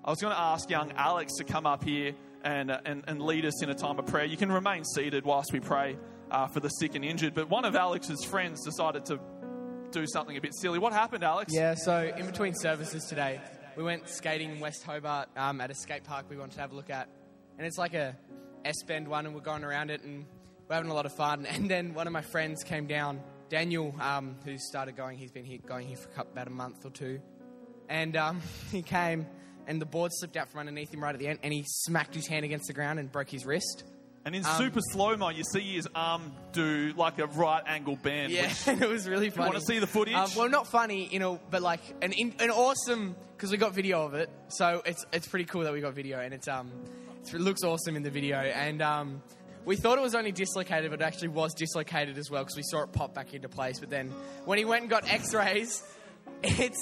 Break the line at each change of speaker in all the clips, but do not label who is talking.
I was going to ask young Alex to come up here and lead us in a time of prayer. You can remain seated whilst we pray for the sick and injured. But one of Alex's friends decided to do something a bit silly. What happened, Alex?
Yeah, so in between services today, we went skating in West Hobart at a skate park we wanted to have a look at. And it's like a S-bend one, and we're going around it, and we're having a lot of fun. And then one of my friends came down, Daniel, who started going. He's been going here for about a month or two. And he came, and the board slipped out from underneath him right at the end, and he smacked his hand against the ground and broke his wrist.
And in super slow-mo, you see his arm do like a right-angle bend.
Yeah, it was really funny.
You want to see the footage?
Well, not funny, but like an awesome, because we got video of it. So it's pretty cool that we got video, and it looks awesome in the video. And we thought it was only dislocated, but it actually was dislocated as well, because we saw it pop back into place. But then when he went and got X-rays, is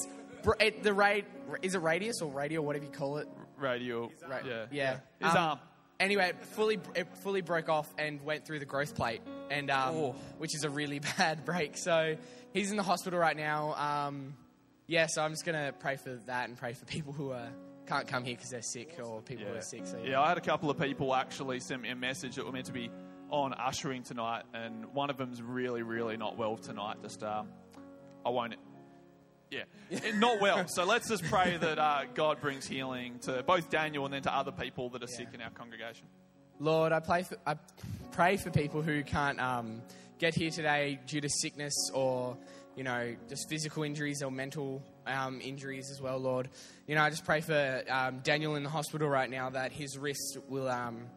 it radius or radial, whatever you call it?
Radial.
Yeah.
His arm.
Anyway, it fully broke off and went through the growth plate, and which is a really bad break. So he's in the hospital right now. So I'm just going to pray for that and pray for people who can't come here because they're sick, or people who are sick. So,
I had a couple of people actually send me a message that were meant to be on ushering tonight, and one of them's really, really not well tonight. Just I won't... Yeah, not well. So let's just pray that God brings healing to both Daniel and then to other people that are sick in our congregation.
Lord, I pray for people who can't get here today due to sickness or, just physical injuries or mental injuries as well, Lord. I just pray for Daniel in the hospital right now, that his wrist will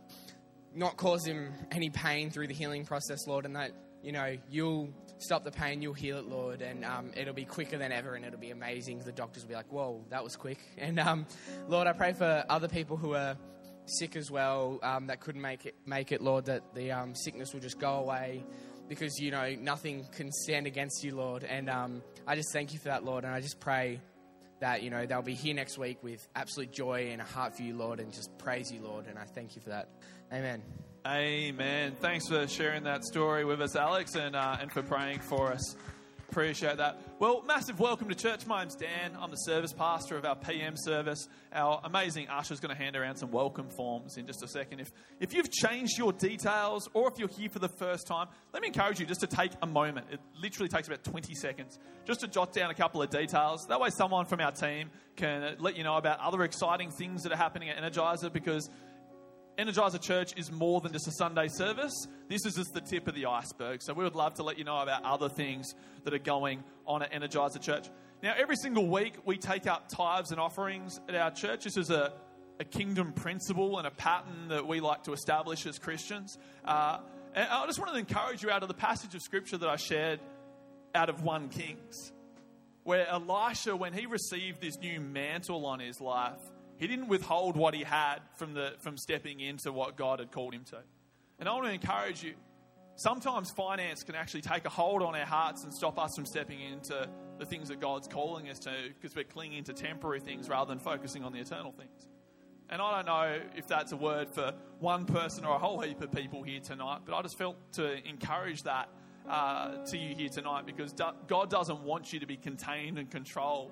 not cause him any pain through the healing process, Lord, and that, you'll stop the pain, you'll heal it, Lord, and it'll be quicker than ever, and it'll be amazing. The doctors will be like, whoa, that was quick. And Lord, I pray for other people who are sick as well, that couldn't make it, Lord, that the sickness will just go away, because, nothing can stand against you, Lord. And I just thank you for that, Lord, and I just pray that, they'll be here next week with absolute joy and a heart for you, Lord, and just praise you, Lord, and I thank you for that. Amen.
Amen. Thanks for sharing that story with us, Alex, and for praying for us. Appreciate that. Well, massive welcome to church. My name's Dan. I'm the service pastor of our PM service. Our amazing usher's going to hand around some welcome forms in just a second. If you've changed your details, or if you're here for the first time, let me encourage you just to take a moment. It literally takes about 20 seconds just to jot down a couple of details. That way someone from our team can let you know about other exciting things that are happening at Energizer, because Energizer Church is more than just a Sunday service. This is just the tip of the iceberg. So we would love to let you know about other things that are going on at Energizer Church. Now, every single week we take up tithes and offerings at our church. This is a kingdom principle and a pattern that we like to establish as Christians. And I just wanted to encourage you out of the passage of Scripture that I shared out of 1 Kings, where Elisha, when he received this new mantle on his life, he didn't withhold what he had from stepping into what God had called him to. And I want to encourage you, sometimes finance can actually take a hold on our hearts and stop us from stepping into the things that God's calling us to, because we're clinging to temporary things rather than focusing on the eternal things. And I don't know if that's a word for one person or a whole heap of people here tonight, but I just felt to encourage that to you here tonight, because God doesn't want you to be contained and controlled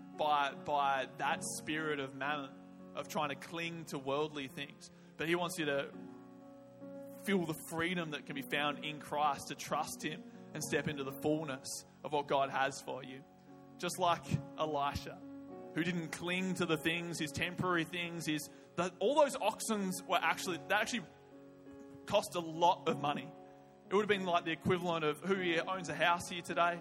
by that spirit of mammon, of trying to cling to worldly things. But he wants you to feel the freedom that can be found in Christ, to trust him and step into the fullness of what God has for you. Just like Elisha, who didn't cling to the things, his temporary things, all those oxen actually cost a lot of money. It would have been like the equivalent of who here owns a house here today.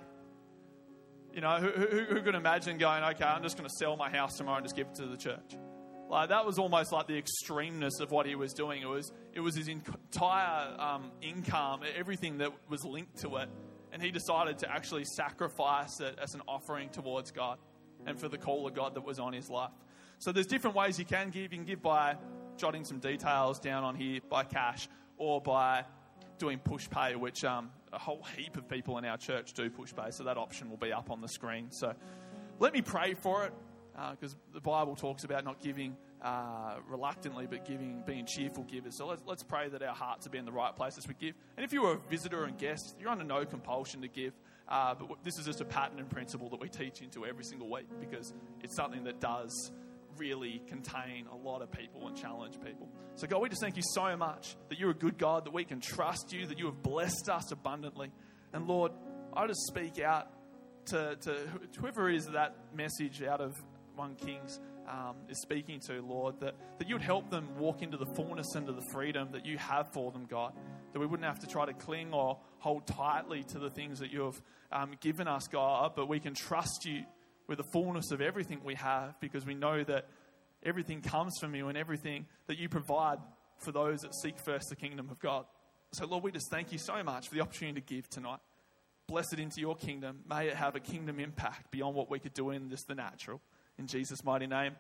Who could imagine going, okay, I'm just going to sell my house tomorrow and just give it to the church? Like, that was almost like the extremeness of what he was doing. It was his entire income, everything that was linked to it. And he decided to actually sacrifice it as an offering towards God and for the call of God that was on his life. So there's different ways you can give. You can give by jotting some details down on here, by cash, or by doing push pay, which a whole heap of people in our church do push pay. So that option will be up on the screen. So let me pray for it, because the Bible talks about not giving reluctantly, but being cheerful givers. So let's pray that our hearts will be in the right place as we give. And if you are a visitor and guest, you're under no compulsion to give. But this is just a pattern and principle that we teach into every single week, because it's something that does really contain a lot of people and challenge people. So God, we just thank you so much that you're a good God, that we can trust you, that you have blessed us abundantly. And Lord, I just speak out to whoever is that message out of 1 Kings is speaking to, Lord, that you would help them walk into the fullness, into the freedom that you have for them, God. That we wouldn't have to try to cling or hold tightly to the things that you have given us, God, but we can trust you with the fullness of everything we have, because we know that everything comes from you and everything that you provide for those that seek first the kingdom of God. So, Lord, we just thank you so much for the opportunity to give tonight. Bless it into your kingdom. May it have a kingdom impact beyond what we could do in just the natural. In Jesus' mighty name,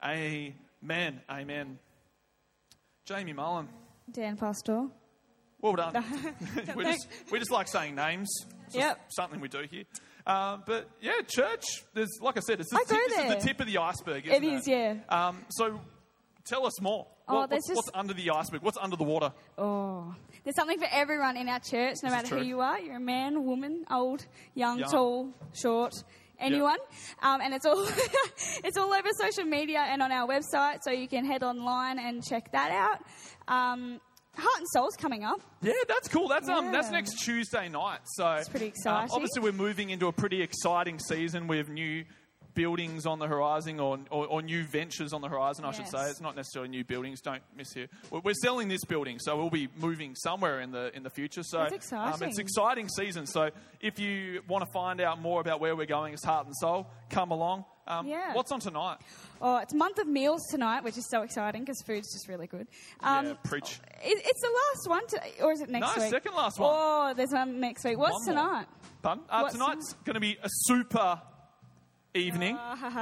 amen. Amen. Jamie Mullen.
Dan Pastor.
Well done. we just like saying names. It's just something we do here. But yeah, church, there's, like I said, this is the tip of the iceberg, isn't it?
It is, yeah.
So tell us more. What's under the iceberg? What's under the water?
Oh, there's something for everyone in our church, no matter who you are. You're a man, woman, old, young, tall, short, anyone. Yep. And it's all it's all over social media and on our website, so you can head online and check that out. Heart and Soul's coming up.
Yeah, that's cool. That's next Tuesday night. So
it's pretty exciting.
Obviously, we're moving into a pretty exciting season with new buildings on the horizon, or new ventures on the horizon, I should say. It's not necessarily new buildings. Don't miss here. We're selling this building, so we'll be moving somewhere in the future. So
that's exciting.
It's an exciting season. So if you want to find out more about where we're going as Heart and Soul, come along. What's on tonight?
Oh, it's month of meals tonight, which is so exciting because food's just really good.
Preach.
It's the last one, or is it next week?
No, second last one.
Oh, there's one next week. What's tonight?
Pardon? Tonight's going to be a super evening.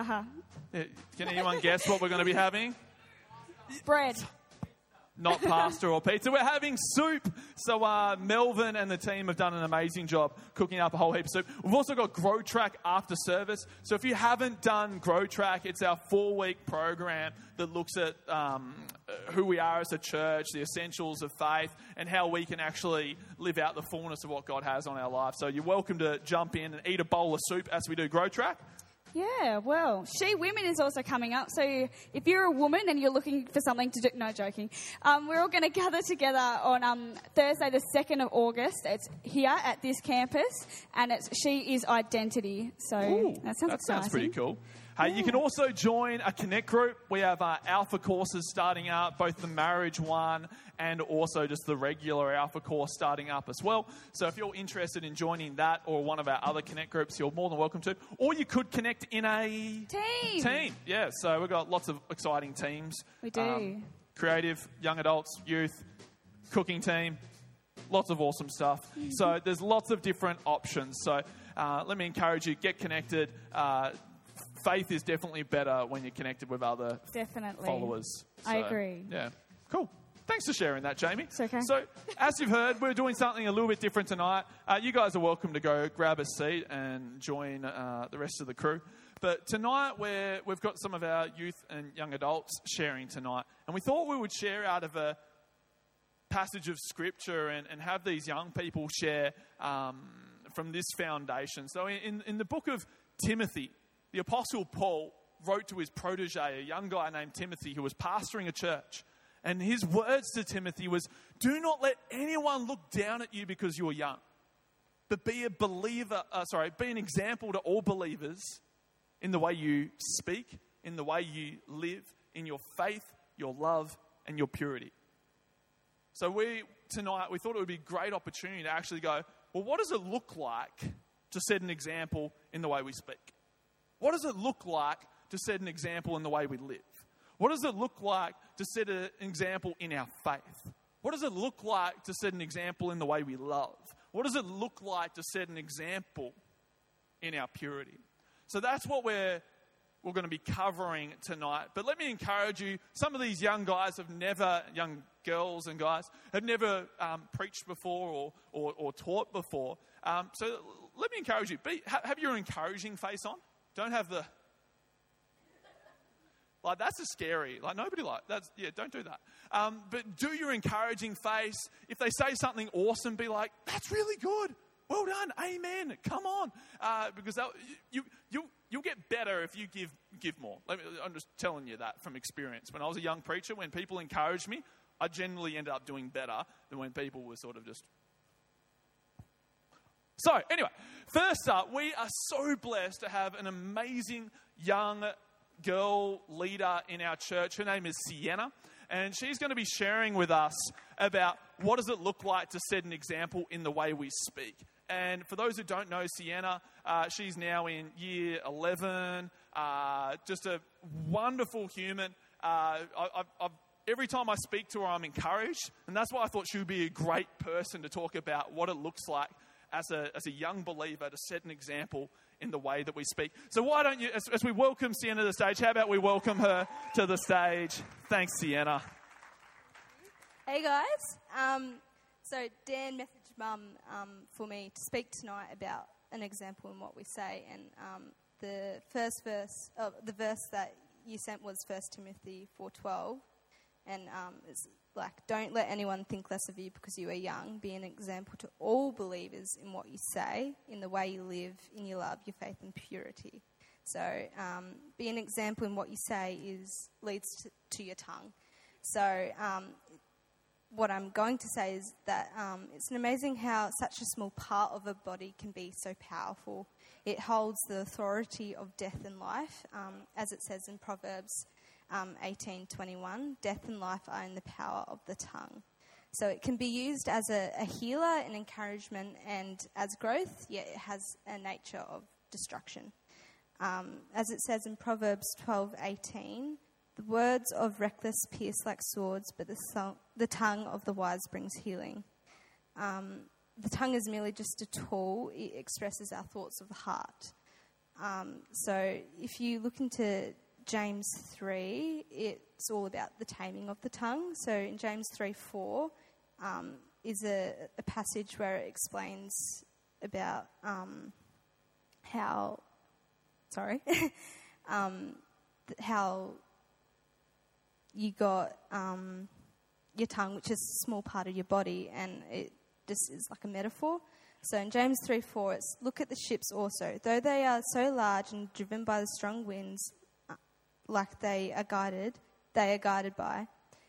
Can anyone guess what we're going to be having?
Bread.
Not pasta or pizza. We're having soup. So Melvin and the team have done an amazing job cooking up a whole heap of soup. We've also got Grow Track after service. So if you haven't done Grow Track, it's our 4-week program that looks at who we are as a church, the essentials of faith, and how we can actually live out the fullness of what God has on our life. So you're welcome to jump in and eat a bowl of soup as we do Grow Track.
Yeah, well, She Women is also coming up. So if you're a woman and you're looking for something to do, no, joking. We're all going to gather together on Thursday, the 2nd of August. It's here at this campus, and it's She Is Identity. So that sounds exciting. That sounds
pretty cool. Hey, you can also join a Connect group. We have Alpha courses starting up, both the marriage one and also just the regular Alpha course starting up as well. So if you're interested in joining that or one of our other Connect groups, you're more than welcome to. Or you could connect in a team. Yeah, so we've got lots of exciting teams.
We do.
Creative, young adults, youth, cooking team, lots of awesome stuff. Mm-hmm. So there's lots of different options. So let me encourage you, get connected. Faith is definitely better when you're connected with other followers. So,
I agree.
Yeah, cool. Thanks for sharing that, Jamie.
It's okay.
So, as you've heard, we're doing something a little bit different tonight. You guys are welcome to go grab a seat and join the rest of the crew. But tonight, we've got some of our youth and young adults sharing tonight. And we thought we would share out of a passage of Scripture and have these young people share from this foundation. So, in the book of Timothy, the Apostle Paul wrote to his protege, a young guy named Timothy, who was pastoring a church. And his words to Timothy was, do not let anyone look down at you because you're young, but be an example to all believers in the way you speak, in the way you live, in your faith, your love, and your purity. So tonight, we thought it would be a great opportunity to actually go, well, what does it look like to set an example in the way we speak? What does it look like to set an example in the way we live? What does it look like to set an example in our faith? What does it look like to set an example in the way we love? What does it look like to set an example in our purity? So that's what we're going to be covering tonight. But let me encourage you, some of these young girls and guys, have never preached before or taught before. So let me encourage you, have your encouraging face on. Don't have the... that's a scary. Nobody that's... Yeah, don't do that. But do your encouraging face. If they say something awesome, be like, that's really good. Well done. Amen. Come on. Because you'll get better if you give more. I'm just telling you that from experience. When I was a young preacher, when people encouraged me, I generally ended up doing better than when people were sort of just... So, anyway, first up, we are so blessed to have an amazing young girl leader in our church. Her name is Sienna, and she's going to be sharing with us about what does it look like to set an example in the way we speak. And for those who don't know Sienna, she's now in year 11, just a wonderful human. Every time I speak to her, I'm encouraged, and that's why I thought she would be a great person to talk about what it looks like as a young believer to set an example in the way that we speak. So why don't you, as we welcome Sienna to the stage, how about we welcome her to the stage? Thanks, Sienna.
Hey guys. So Dan messaged Mum for me to speak tonight about an example in what we say, and the verse that you sent was 1 Timothy 4:12, and it's like, don't let anyone think less of you because you are young. Be an example to all believers in what you say, in the way you live, in your love, your faith, and purity. So be an example in what you say leads to your tongue. So what I'm going to say is that it's amazing how such a small part of a body can be so powerful. It holds the authority of death and life, as it says in Proverbs 18:21, death and life are in the power of the tongue. So it can be used as a healer and encouragement, and as growth, yet it has a nature of destruction. As it says in Proverbs 12:18, the words of reckless pierce like swords, but the tongue of the wise brings healing. The tongue is merely just a tool. It expresses our thoughts of the heart. So if you look into James 3, it's all about the taming of the tongue. So in James 3:4 is a passage where it explains about how you got your tongue, which is a small part of your body, and it just is like a metaphor. So in James 3:4, it's, look at the ships also. Though they are so large and driven by the strong winds, like they are guided by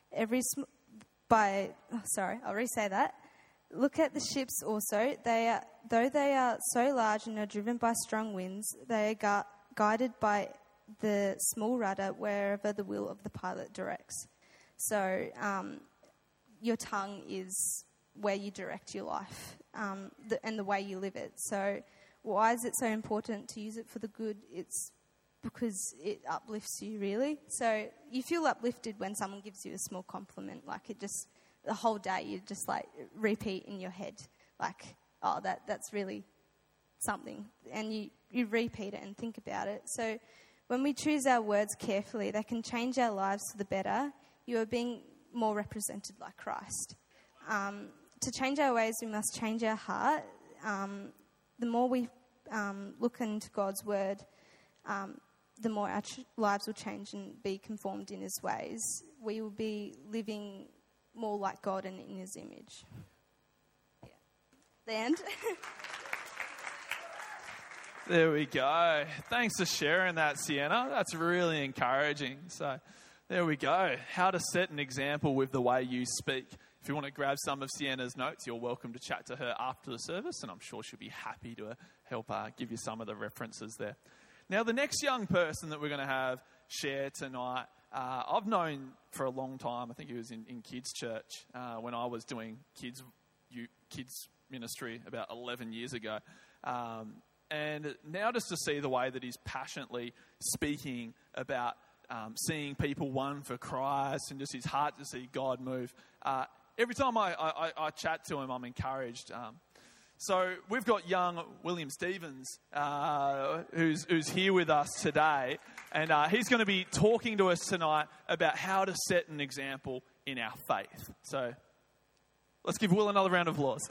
I'll re-say that. Look at the ships also. Though they are so large and are driven by strong winds, they are guided by the small rudder wherever the will of the pilot directs. So your tongue is where you direct your life and the way you live it. So why is it so important to use it for the good? It's because it uplifts you, really. So you feel uplifted when someone gives you a small compliment. Like, it just, the whole day you just like repeat in your head, like, oh, that's really something. And you repeat it and think about it. So when we choose our words carefully, they can change our lives for the better. You are being more represented like Christ. To change our ways, we must change our heart. The more we look into God's word, the more our lives will change and be conformed in his ways. We will be living more like God and in his image. Yeah. The end.
There we go. Thanks for sharing that, Sienna. That's really encouraging. So there we go. How to set an example with the way you speak. If you want to grab some of Sienna's notes, you're welcome to chat to her after the service, and I'm sure she'll be happy to help give you some of the references there. Now, the next young person that we're going to have share tonight, I've known for a long time. I think he was in kids' church when I was doing kids ministry about 11 years ago. And now just to see the way that he's passionately speaking about seeing people won for Christ and just his heart to see God move. Every time I chat to him, I'm encouraged. So we've got young William Stevens, who's here with us today, and he's going to be talking to us tonight about how to set an example in our faith. So let's give Will another round of applause.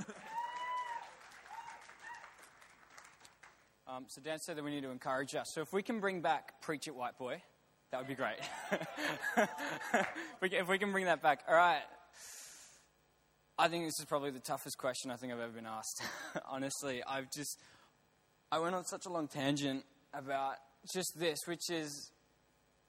So Dan said that we need to encourage us. So if we can bring back Preach It White Boy, that would be great. If we can bring that back. All right. I think this is probably the toughest question I think I've ever been asked. Honestly, I went on such a long tangent about just this, which is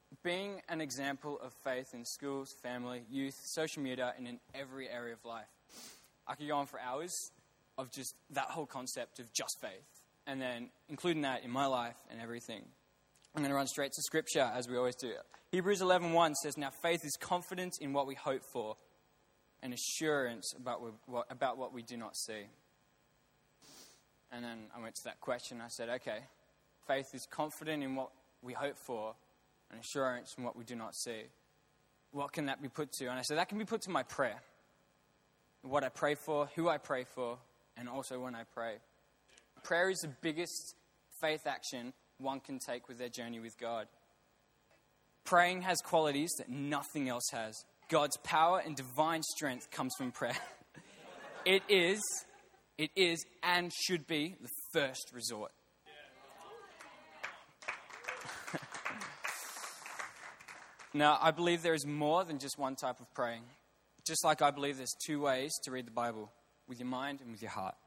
being an example of faith in schools, family, youth, social media, and in every area of life. I could go on for hours of just that whole concept of just faith, and then including that in my life and everything. I'm going to run straight to Scripture, as we always do. Hebrews 11:1 says, "Now faith is confidence in what we hope for, and assurance about what we do not see." And then I went to that question. I said, okay, faith is confident in what we hope for, and assurance in what we do not see. What can that be put to? And I said, that can be put to my prayer. What I pray for, who I pray for, and also when I pray. Prayer is the biggest faith action one can take with their journey with God. Praying has qualities that nothing else has. God's power and divine strength comes from prayer. It is and should be the first resort. Now, I believe there is more than just one type of praying. Just like I believe there's two ways to read the Bible, with your mind and with your heart.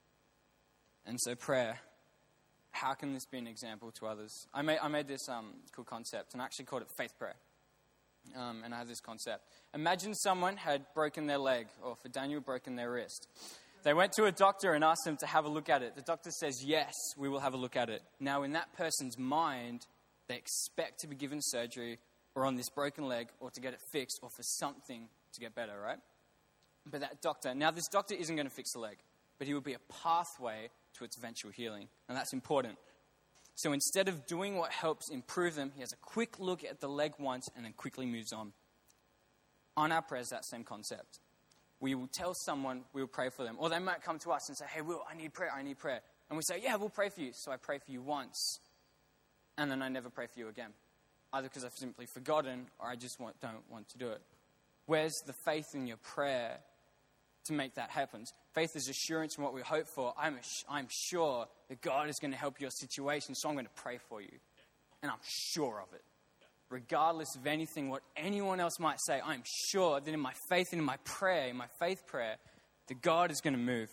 And so prayer, how can this be an example to others? I made this cool concept, and I actually called it faith prayer. And I have this concept. Imagine someone had broken their leg, or for Daniel, broken their wrist. They went to a doctor and asked them to have a look at it. The doctor says, yes, we will have a look at it. Now, in that person's mind, they expect to be given surgery or on this broken leg or to get it fixed or for something to get better, right? But this doctor isn't going to fix the leg, but he will be a pathway to its eventual healing. And that's important. So instead of doing what helps improve them, he has a quick look at the leg once and then quickly moves on. On our prayers, that same concept. We will tell someone, we will pray for them. Or they might come to us and say, hey, Will, I need prayer. And we say, yeah, we'll pray for you. So I pray for you once, and then I never pray for you again. Either because I've simply forgotten, or I just don't want to do it. Where's the faith in your prayer to make that happen? Faith is assurance in what we hope for. I'm sure that God is going to help your situation, so I'm going to pray for you. And I'm sure of it. Regardless of anything, what anyone else might say, I'm sure that in my faith and in my prayer, in my faith prayer, that God is going to move.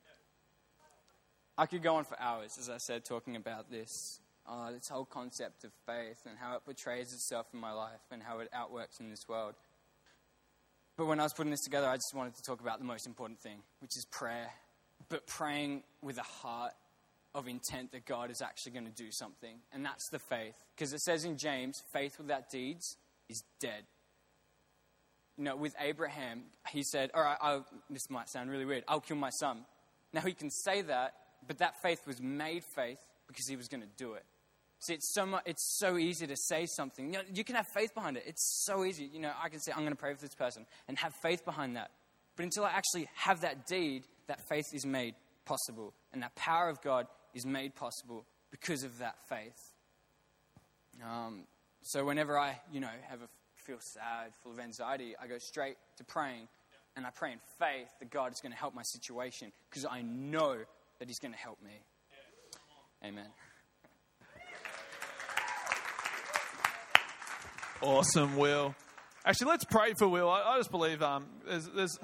I could go on for hours, as I said, talking about this whole concept of faith and how it portrays itself in my life and how it outworks in this world. But when I was putting this together, I just wanted to talk about the most important thing, which is prayer. But praying with a heart of intent that God is actually going to do something. And that's the faith. Because it says in James, faith without deeds is dead. You know, with Abraham, he said, all right, this might sound really weird, I'll kill my son. Now he can say that, but that faith was made faith because he was going to do it. See, it's so easy to say something. You know, you can have faith behind it. It's so easy. You know, I can say, I'm going to pray for this person and have faith behind that. But until I actually have that deed, that faith is made possible. And that power of God is made possible because of that faith. So whenever I, feel sad, full of anxiety, I go straight to praying. And I pray in faith that God is going to help my situation because I know that he's going to help me. Amen.
Awesome, Will. Actually, let's pray for Will. I just believe there's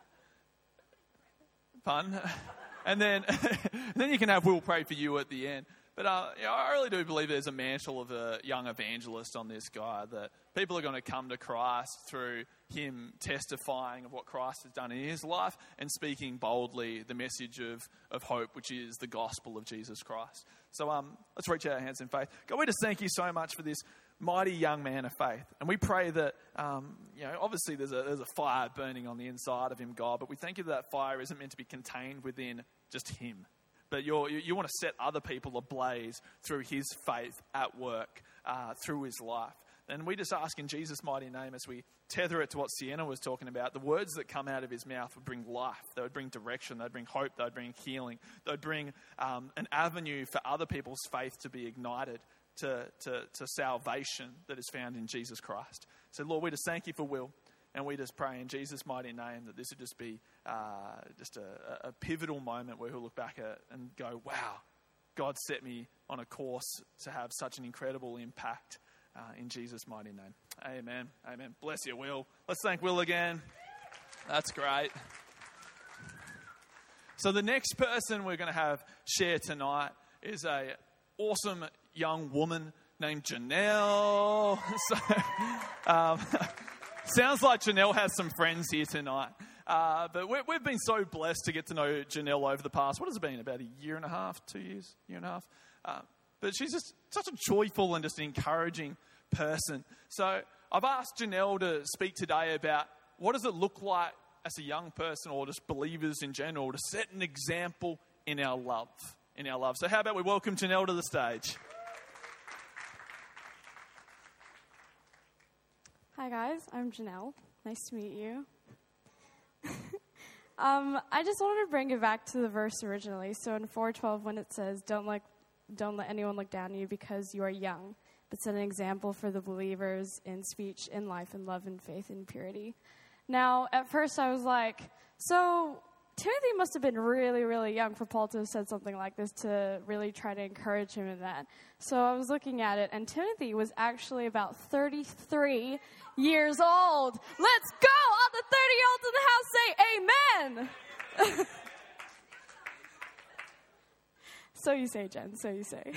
fun. And then you can have Will pray for you at the end. But I really do believe there's a mantle of a young evangelist on this guy, that people are going to come to Christ through him testifying of what Christ has done in his life and speaking boldly the message of hope, which is the gospel of Jesus Christ. So let's reach our hands in faith. God, we just thank you so much for this mighty young man of faith. And we pray that, obviously there's a fire burning on the inside of him, God, but we thank you that fire isn't meant to be contained within just him. But you want to set other people ablaze through his faith at work, through his life. And we just ask in Jesus' mighty name, as we tether it to what Sienna was talking about, the words that come out of his mouth would bring life. They would bring direction. They'd bring hope. They'd bring healing. They'd bring an avenue for other people's faith to be ignited to salvation that is found in Jesus Christ. So, Lord, we just thank you for Will. And we just pray in Jesus' mighty name that this would just be just a pivotal moment where he'll look back at and go, wow, God set me on a course to have such an incredible impact in Jesus' mighty name. Amen. Amen. Bless you, Will. Let's thank Will again. That's great. So the next person we're going to have share tonight is a awesome young woman named Janelle. So, sounds like Janelle has some friends here tonight. But we've been so blessed to get to know Janelle over the past, what has it been, about a year and a half, 2 years, year and a half? But she's just such a joyful and just an encouraging person. So I've asked Janelle to speak today about what does it look like as a young person or just believers in general to set an example in our love. So how about we welcome Janelle to the stage?
Hi guys, I'm Janelle. Nice to meet you. I just wanted to bring it back to the verse originally. So in 4:12, when it says, "Don't let anyone look down on you because you are young, but set an example for the believers in speech, in life, in love, in faith, in purity." Now, at first, I was like, so Timothy must have been really, really young for Paul to have said something like this to really try to encourage him in that. So I was looking at it, and Timothy was actually about 33 years old. Let's go! All the 30-year-olds in the house say amen! So you say, Jen, so you say.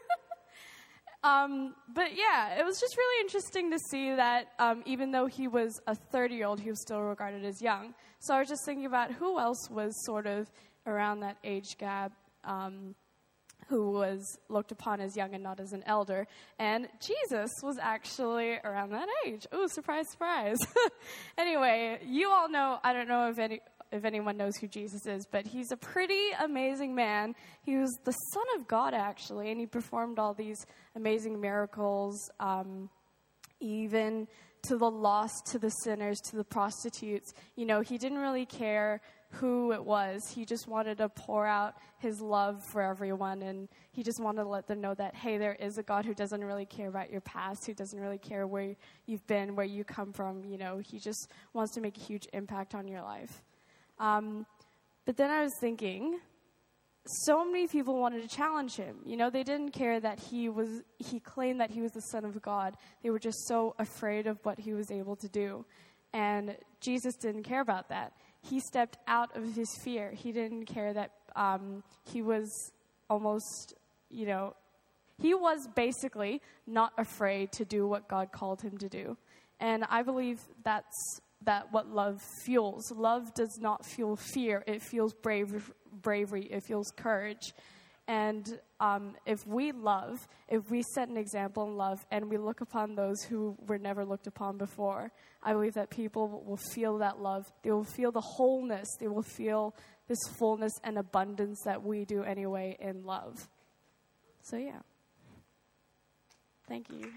But yeah, it was just really interesting to see that even though he was a 30-year-old, he was still regarded as young. So I was just thinking about who else was sort of around that age gap, who was looked upon as young and not as an elder. And Jesus was actually around that age. Ooh, surprise, surprise. Anyway, you all know, I don't know if anyone knows who Jesus is, but he's a pretty amazing man. He was the Son of God, actually, and he performed all these amazing miracles, even to the lost, to the sinners, to the prostitutes. You know, he didn't really care who it was. He just wanted to pour out his love for everyone, and he just wanted to let them know that, hey, there is a God who doesn't really care about your past, who doesn't really care where you've been, where you come from. You know, he just wants to make a huge impact on your life. But then I was thinking, so many people wanted to challenge him. You know, they didn't care that he claimed that he was the Son of God. They were just so afraid of what he was able to do. And Jesus didn't care about that. He stepped out of his fear. He didn't care that he was almost, you know, he was basically not afraid to do what God called him to do. And I believe that's what love fuels. Love does not fuel fear. It fuels bravery. It fuels courage. And if we love, if we set an example in love and we look upon those who were never looked upon before, I believe that people will feel that love. They will feel the wholeness. They will feel this fullness and abundance that we do anyway in love. So yeah. Thank you.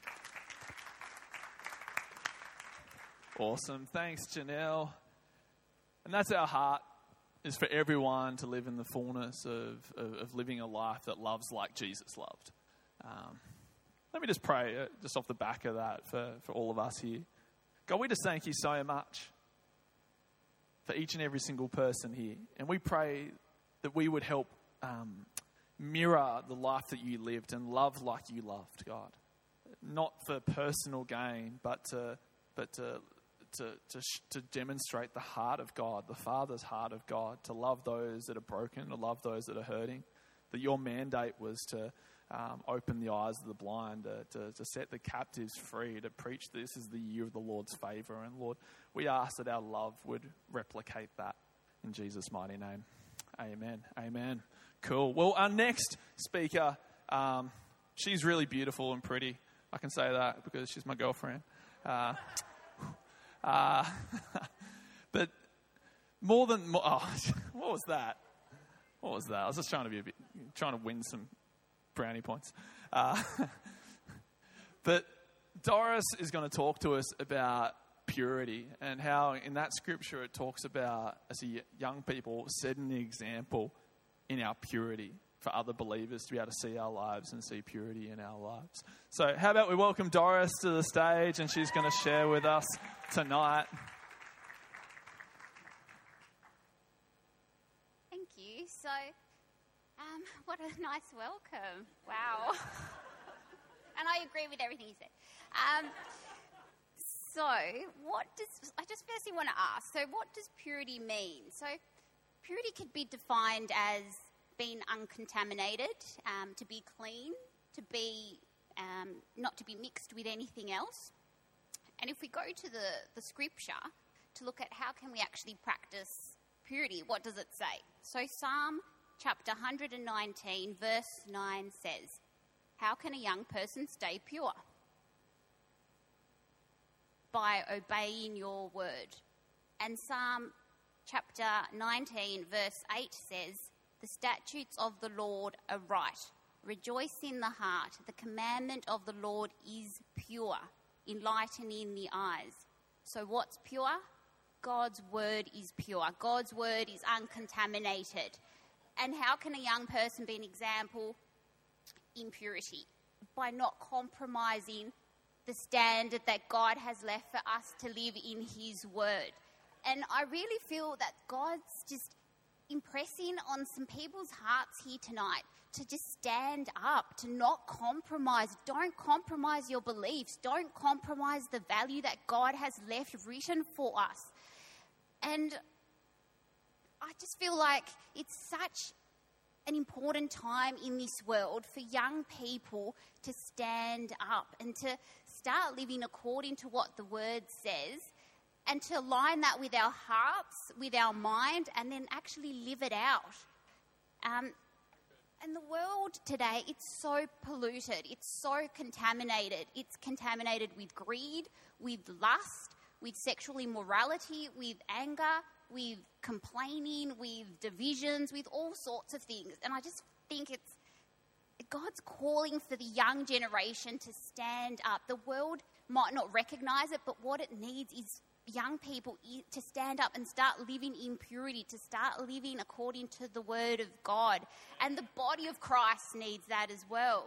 Awesome. Thanks, Janelle. And that's our heart, is for everyone to live in the fullness of living a life that loves like Jesus loved. Let me just pray just off the back of that for all of us here. God, we just thank you so much for each and every single person here. And we pray that we would help mirror the life that you lived and love like you loved, God. Not for personal gain, but to demonstrate the heart of God, the Father's heart of God, to love those that are broken, to love those that are hurting. That your mandate was to open the eyes of the blind, to set the captives free, to preach this is the year of the Lord's favor. And Lord, we ask that our love would replicate that in Jesus' mighty name. Amen. Amen. Cool. Well, our next speaker, she's really beautiful and pretty. I can say that because she's my girlfriend. But what was that? What was that? I was just trying to win some brownie points. But Doris is going to talk to us about purity and how in that scripture it talks about, as young people, setting the example in our purity for other believers to be able to see our lives and see purity in our lives. So how about we welcome Doris to the stage, and she's going to share with us tonight.
Thank you. So, what a nice welcome. Wow. And I agree with everything you said. So, I just firstly want to ask, so what does purity mean? So, purity could be defined as being uncontaminated, to be clean, to be not to be mixed with anything else. And if we go to the scripture to look at how can we actually practice purity, what does it say? So Psalm chapter 119 verse 9 says, how can a young person stay pure? By obeying your word. And Psalm chapter 19 verse 8 says, the statutes of the Lord are right. Rejoice in the heart. The commandment of the Lord is pure, enlightening the eyes. So what's pure? God's word is pure. God's word is uncontaminated. And how can a young person be an example in purity? By not compromising the standard that God has left for us to live in his word. And I really feel that God's just impressing on some people's hearts here tonight to just stand up, to not compromise. Don't compromise your beliefs. Don't compromise the value that God has left written for us. And I just feel like it's such an important time in this world for young people to stand up and to start living according to what the word says, and to align that with our hearts, with our mind, and then actually live it out. And the world today, it's so polluted, it's so contaminated. It's contaminated with greed, with lust, with sexual immorality, with anger, with complaining, with divisions, with all sorts of things. And I just think it's God's calling for the young generation to stand up. The world might not recognize it, but what it needs is young people to stand up and start living in purity, to start living according to the word of God. And the body of Christ needs that as well.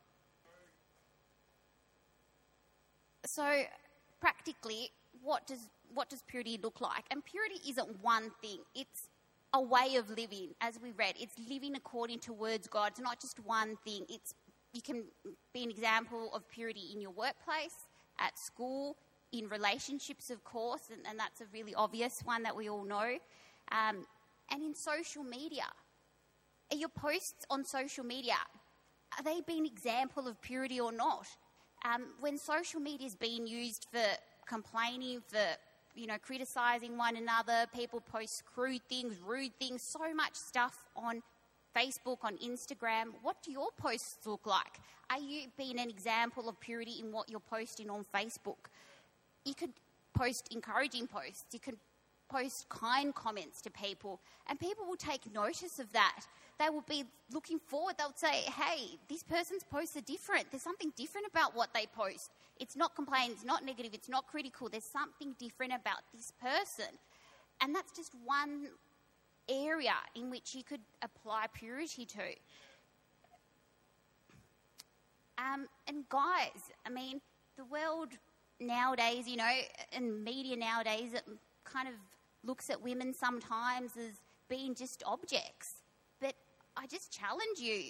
So practically, what does purity look like? And purity isn't one thing. It's a way of living, as we read. It's living according to words God. It's not just one thing. You can be an example of purity in your workplace, at school, in relationships, of course, and that's a really obvious one that we all know. And in social media. Are your posts on social media, are they being an example of purity or not? When social media is being used for complaining, for criticising one another, people post crude things, rude things, so much stuff on Facebook, on Instagram. What do your posts look like? Are you being an example of purity in what you're posting on Facebook? You could post encouraging posts. You could post kind comments to people, and people will take notice of that. They will be looking forward. They'll say, hey, this person's posts are different. There's something different about what they post. It's not complaining, it's not negative, it's not critical. There's something different about this person. And that's just one area in which you could apply purity to. And guys, I mean, the world nowadays, and media nowadays, it kind of looks at women sometimes as being just objects. But I just challenge you,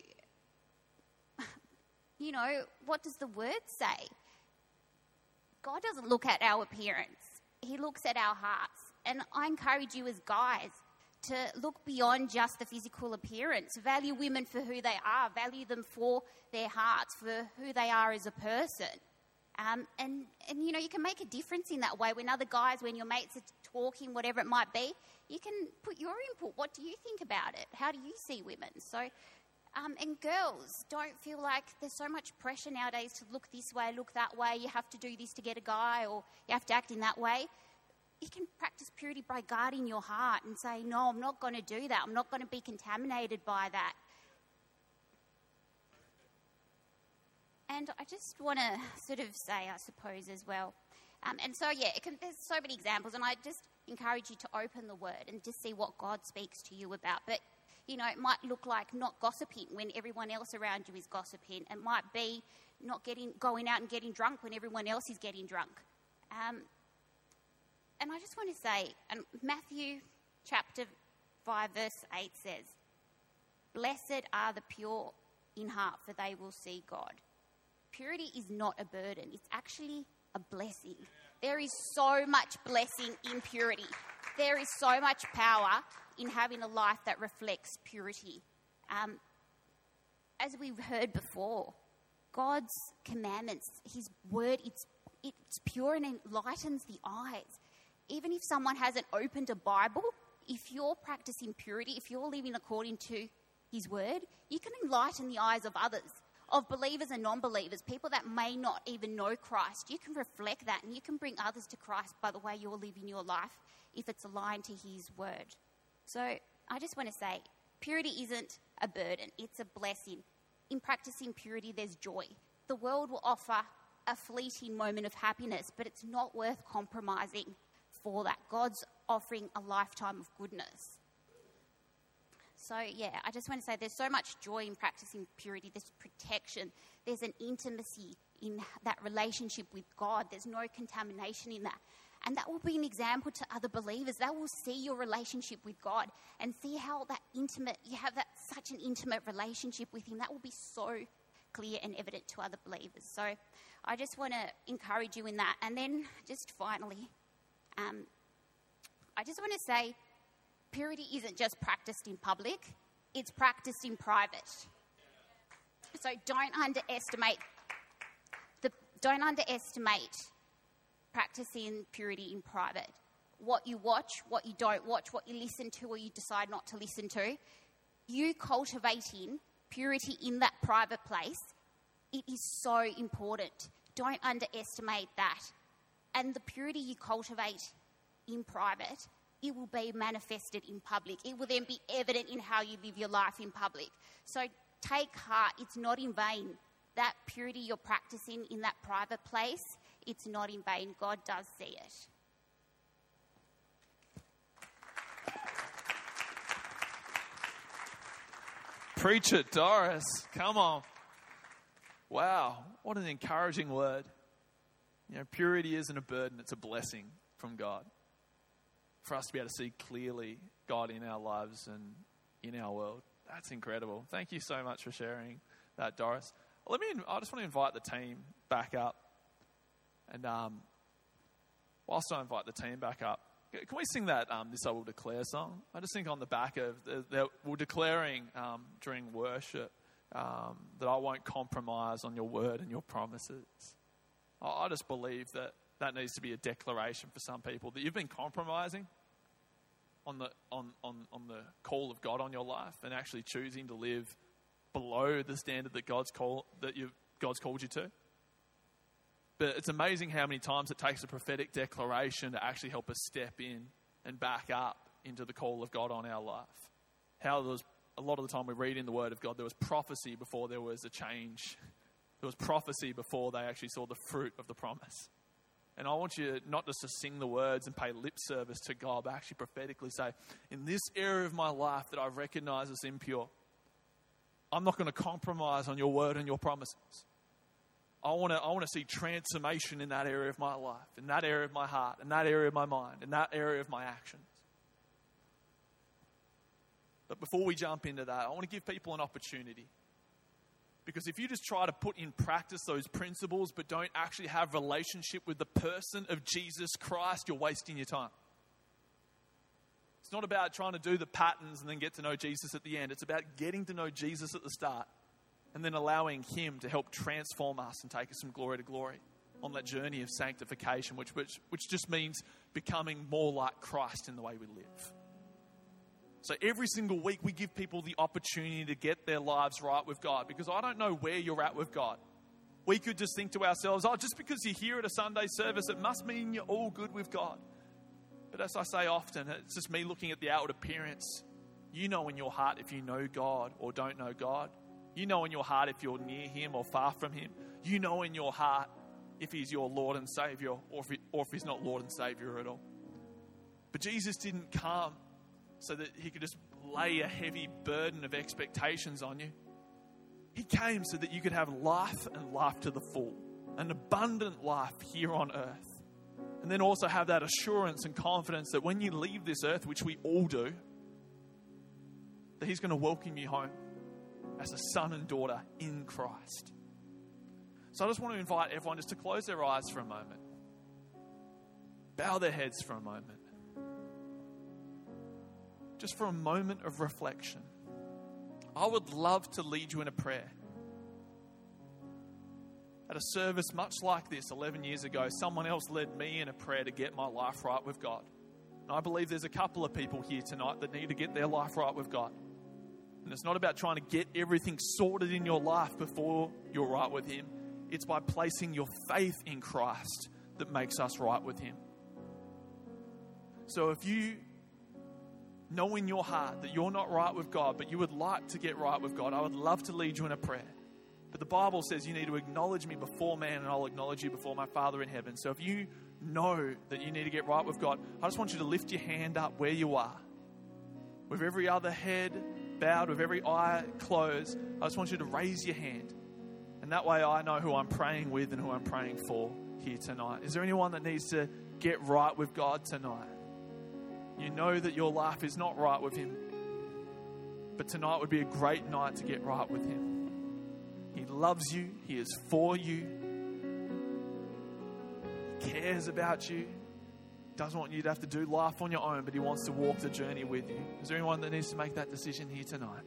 what does the word say? God doesn't look at our appearance. He looks at our hearts. And I encourage you as guys to look beyond just the physical appearance. Value women for who they are. Value them for their hearts, for who they are as a person. And you can make a difference in that way. When other guys, when your mates are talking, whatever it might be, you can put your input. What do you think about it? How do you see women? So, and girls, don't feel like there's so much pressure nowadays to look this way, look that way. You have to do this to get a guy, or you have to act in that way. You can practice purity by guarding your heart and say, no, I'm not going to do that. I'm not going to be contaminated by that. And I just want to sort of say, I suppose, as well. There's so many examples, and I just encourage you to open the Word and just see what God speaks to you about. But, it might look like not gossiping when everyone else around you is gossiping. It might be not going out and getting drunk when everyone else is getting drunk. And I just want to say, Matthew chapter 5, verse 8 says, "Blessed are the pure in heart, for they will see God." Purity is not a burden. It's actually a blessing. There is so much blessing in purity. There is so much power in having a life that reflects purity. As we've heard before, God's commandments, his word, it's pure and enlightens the eyes. Even if someone hasn't opened a Bible, if you're practicing purity, if you're living according to his word, you can enlighten the eyes of others, of believers and non-believers, people that may not even know Christ. You can reflect that and you can bring others to Christ by the way you're living your life if it's aligned to his word. So I just want to say, purity isn't a burden, it's a blessing. In practicing purity, there's joy. The world will offer a fleeting moment of happiness, but it's not worth compromising for that. God's offering a lifetime of goodness. So, yeah, I just want to say there's so much joy in practicing purity. There's protection. There's an intimacy in that relationship with God. There's no contamination in that. And that will be an example to other believers. They will see your relationship with God and see how that intimate, you have that such an intimate relationship with him. That will be so clear and evident to other believers. So I just want to encourage you in that. And then just finally, I just want to say purity isn't just practiced in public, it's practiced in private. So don't underestimate practicing purity in private. What you watch, what you don't watch, what you listen to or you decide not to listen to, you cultivating purity in that private place, it is so important. Don't underestimate that. And the purity you cultivate in private, it will be manifested in public. It will then be evident in how you live your life in public. So take heart, it's not in vain. That purity you're practicing in that private place, it's not in vain. God does see it.
Preach it, Doris. Come on. Wow, what an encouraging word. You know, purity isn't a burden, it's a blessing from God. For us to be able to see clearly God in our lives and in our world. That's incredible. Thank you so much for sharing that, Doris. I just want to invite the team back up. And whilst I invite the team back up, can we sing that This I Will Declare song? I just think on the back of, we're declaring during worship that I won't compromise on your word and your promises. I just believe that needs to be a declaration for some people, that you've been compromising on the call of God on your life and actually choosing to live below the standard that God's called you to. But it's amazing how many times it takes a prophetic declaration to actually help us step in and back up into the call of God on our life. How a lot of the time we read in the Word of God, there was prophecy before there was a change. There was prophecy before they actually saw the fruit of the promise. And I want you not just to sing the words and pay lip service to God, but actually prophetically say, in this area of my life that I recognize as impure, I'm not going to compromise on your word and your promises. I want to see transformation in that area of my life, in that area of my heart, in that area of my mind, in that area of my actions. But before we jump into that, I want to give people an opportunity. Because if you just try to put in practice those principles but don't actually have relationship with the person of Jesus Christ, you're wasting your time. It's not about trying to do the patterns and then get to know Jesus at the end. It's about getting to know Jesus at the start and then allowing him to help transform us and take us from glory to glory on that journey of sanctification, which just means becoming more like Christ in the way we live. So every single week we give people the opportunity to get their lives right with God, because I don't know where you're at with God. We could just think to ourselves, just because you're here at a Sunday service, it must mean you're all good with God. But as I say often, it's just me looking at the outward appearance. You know in your heart if you know God or don't know God. You know in your heart if you're near him or far from him. You know in your heart if he's your Lord and Savior or if he's not Lord and Savior at all. But Jesus didn't come so that he could just lay a heavy burden of expectations on you. He came so that you could have life and life to the full, an abundant life here on earth. And then also have that assurance and confidence that when you leave this earth, which we all do, that he's going to welcome you home as a son and daughter in Christ. So I just want to invite everyone just to close their eyes for a moment. Bow their heads for a moment. Just for a moment of reflection. I would love to lead you in a prayer. At a service much like this 11 years ago, someone else led me in a prayer to get my life right with God. And I believe there's a couple of people here tonight that need to get their life right with God. And it's not about trying to get everything sorted in your life before you're right with Him. It's by placing your faith in Christ that makes us right with Him. So if you know in your heart that you're not right with God, but you would like to get right with God, I would love to lead you in a prayer. But the Bible says you need to acknowledge me before man, and I'll acknowledge you before my Father in heaven. So if you know that you need to get right with God, I just want you to lift your hand up where you are. With every other head bowed, with every eye closed, I just want you to raise your hand. And that way I know who I'm praying with and who I'm praying for here tonight. Is there anyone that needs to get right with God tonight? You know that your life is not right with Him, but tonight would be a great night to get right with Him. He loves you. He is for you. He cares about you. Doesn't want you to have to do life on your own, but He wants to walk the journey with you. Is there anyone that needs to make that decision here tonight?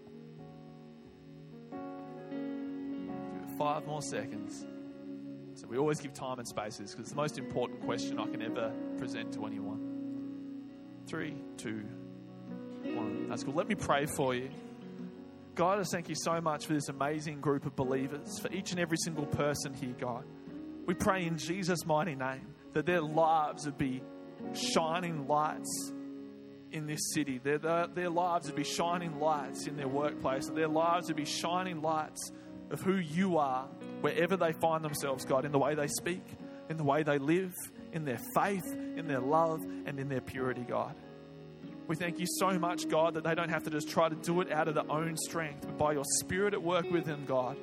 Give it 5 more seconds. So we always give time and spaces because it's the most important question I can ever present to anyone. 3, 2, 1. That's cool. Let me pray for you. God, I thank you so much for this amazing group of believers, for each and every single person here, God. We pray in Jesus' mighty name that their lives would be shining lights in this city. Their lives would be shining lights in their workplace. Their lives would be shining lights of who you are wherever they find themselves, God, in the way they speak, in the way they live, in their faith, in their love, and in their purity, God. We thank you so much, God, that they don't have to just try to do it out of their own strength, but by your Spirit at work within them, God.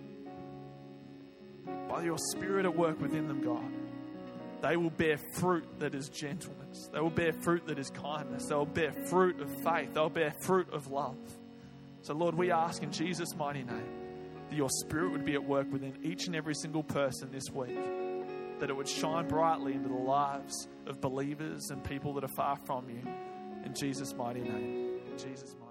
By your Spirit at work within them, God. They will bear fruit that is gentleness. They will bear fruit that is kindness. They will bear fruit of faith. They'll bear fruit of love. So, Lord, we ask in Jesus' mighty name that your Spirit would be at work within each and every single person this week, that it would shine brightly into the lives of believers and people that are far from you. In Jesus' mighty name. In Jesus' mighty name.